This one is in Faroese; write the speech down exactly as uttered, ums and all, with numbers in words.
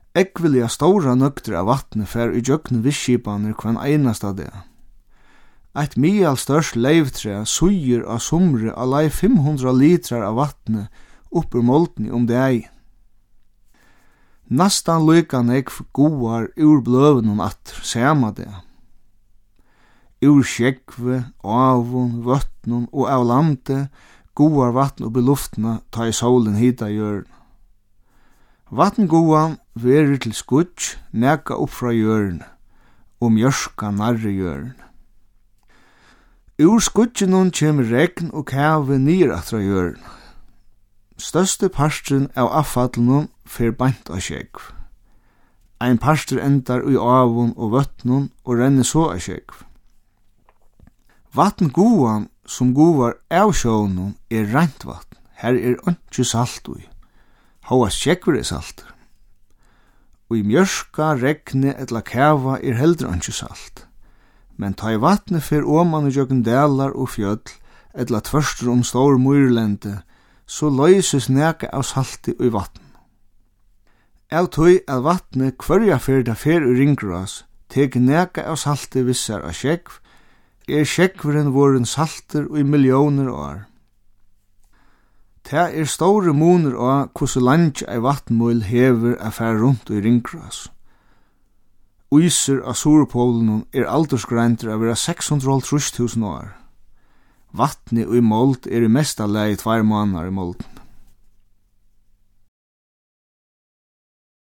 Ekvelia stóra nøgter av vatne fer i djøgn visskipaner kvann einasta det. Eit mial størst leivtre suger av sumre av lei fimm hundra litrar av vatne uppur moltni om det ei. Nastan lyka nekv goar ur bløvnum atter, sema det. Ur skjekve, avun, vøtnun og av lande goar vatn upp i luftna ta i solen hita jørn. Vatngoan verir til skudj neka upp fra jørn, og mjørska narre jørn. Ur skudjenun kjem regn og kave nir atra jørn. Største parstren av affallunum fer bant av skjegv. Ein parster endar i avun og vøtnun og renner så av skjegv. Vatngoan som govar av sjånum er reint vatn. Her er ikke salt ui. Hoa skjegver er salter. Og i mjørska, regni etla kava er heldre ikke salt. Men ta i vatne fer oman i jøkken delar og fjöll etla tvørstur om stor myrlende, så løyses neka av salti i vatn. Av tøy at vatne kvarja fer da fer i ringgras, teg neka av salti vissar av skjegv, er skjegveren våren salter og i millioner år. Ta er store moner av hvordan langt ei vatnmål hever a fær rundt i ringgras. Uiser av Surpolen er aldersgreinter av vera seks hundre og hálvtrýss túsund år. Vatni og i mold er i mesta lei tvær månader i molden.